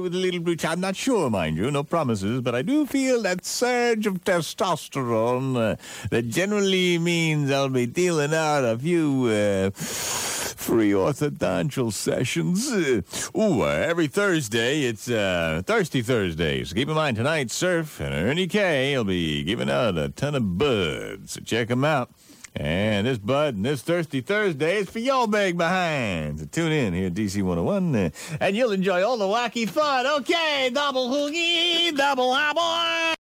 with a little bit. I'm not sure, mind you, no promises, but I do feel that surge of testosterone that generally means I'll be dealing out a few free orthodontal sessions. Every Thursday, it's Thirsty Thursdays. Keep in mind, tonight, Surf and Ernie K will be giving out a ton of buds, so check them out. And this bud and this Thirsty Thursday is for your big behind. So tune in here at DC 101, and you'll enjoy all the wacky fun. Okay, double hoogie, double hobble.